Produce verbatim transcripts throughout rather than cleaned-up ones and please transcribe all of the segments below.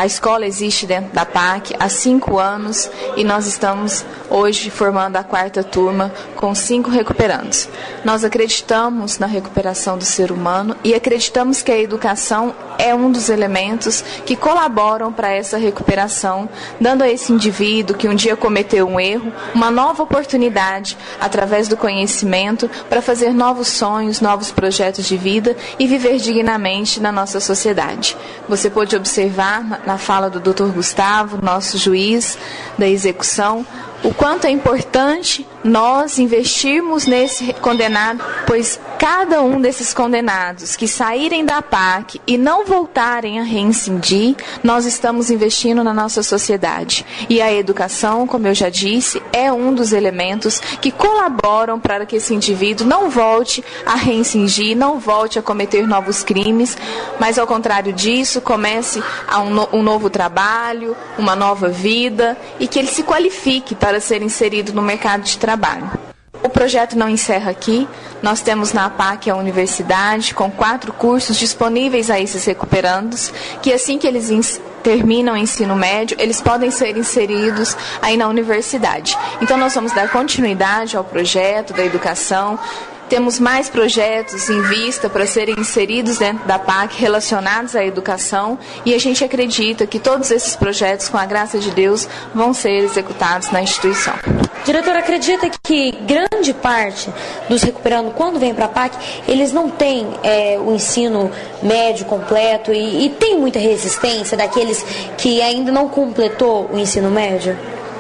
A escola existe dentro da P A C há cinco anos e nós estamos hoje formando a quarta turma com cinco recuperandos. Nós acreditamos na recuperação do ser humano e acreditamos que a educação é um dos elementos que colaboram para essa recuperação, dando a esse indivíduo que um dia cometeu um erro, uma nova oportunidade, através do conhecimento, para fazer novos sonhos, novos projetos de vida e viver dignamente na nossa sociedade. Você pôde observar na fala do doutor Gustavo, nosso juiz da execução, o quanto é importante nós investirmos nesse condenado, pois cada um desses condenados que saírem da P A C e não voltarem a reincidir, nós estamos investindo na nossa sociedade. E a educação, como eu já disse, é um dos elementos que colaboram para que esse indivíduo não volte a reincidir, não volte a cometer novos crimes, mas ao contrário disso, comece a um, no, um novo trabalho, uma nova vida e que ele se qualifique para ser inserido no mercado de trabalho. O projeto não encerra aqui. Nós temos na A P A C a universidade com quatro cursos disponíveis a esses recuperandos, que assim que eles terminam o ensino médio, eles podem ser inseridos aí na universidade. Então nós vamos dar continuidade ao projeto da educação. Temos mais projetos em vista para serem inseridos dentro da P A C relacionados à educação e a gente acredita que todos esses projetos, com a graça de Deus, vão ser executados na instituição. Diretora, acredita que grande parte dos recuperandos, quando vem para a P A C, eles não têm é, o ensino médio completo e, e tem muita resistência daqueles que ainda não completou o ensino médio?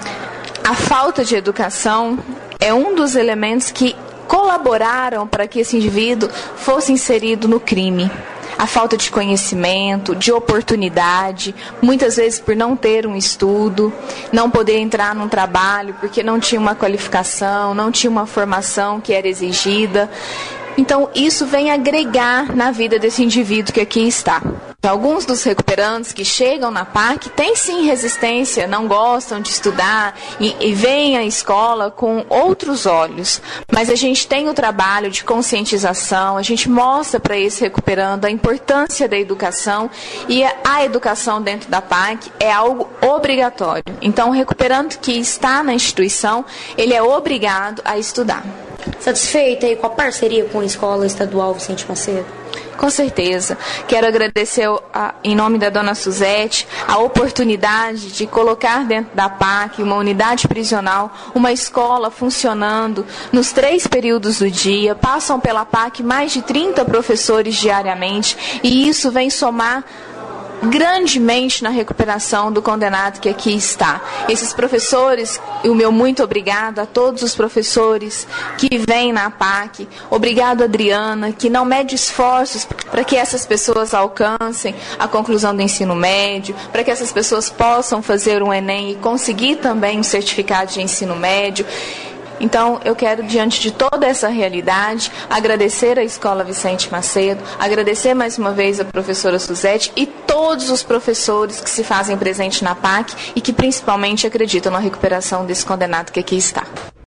A falta de educação é um dos elementos que colaboraram para que esse indivíduo fosse inserido no crime. A falta de conhecimento, de oportunidade, muitas vezes por não ter um estudo, não poder entrar num trabalho porque não tinha uma qualificação, não tinha uma formação que era exigida. Então, isso vem agregar na vida desse indivíduo que aqui está. Alguns dos recuperandos que chegam na P A C têm sim resistência, não gostam de estudar e, e veem a escola com outros olhos. Mas a gente tem o trabalho de conscientização, a gente mostra para esse recuperando a importância da educação e a, a educação dentro da P A C é algo obrigatório. Então, o recuperando que está na instituição, ele é obrigado a estudar. Satisfeita aí com a parceria com a Escola Estadual Vicente Macedo? Com certeza. Quero agradecer a, em nome da dona Suzete a oportunidade de colocar dentro da P A C uma unidade prisional, uma escola funcionando nos três períodos do dia. Passam pela P A C mais de trinta professores diariamente e isso vem somar grandemente na recuperação do condenado que aqui está. Esses professores, o meu muito obrigado a todos os professores que vêm na P A C. Obrigado, Adriana, que não mede esforços para que essas pessoas alcancem a conclusão do ensino médio, para que essas pessoas possam fazer um Enem e conseguir também um certificado de ensino médio. Então, eu quero, diante de toda essa realidade, agradecer à Escola Vicente Macedo, agradecer mais uma vez a professora Suzete e todos os professores que se fazem presente na P A C e que principalmente acreditam na recuperação desse condenado que aqui está.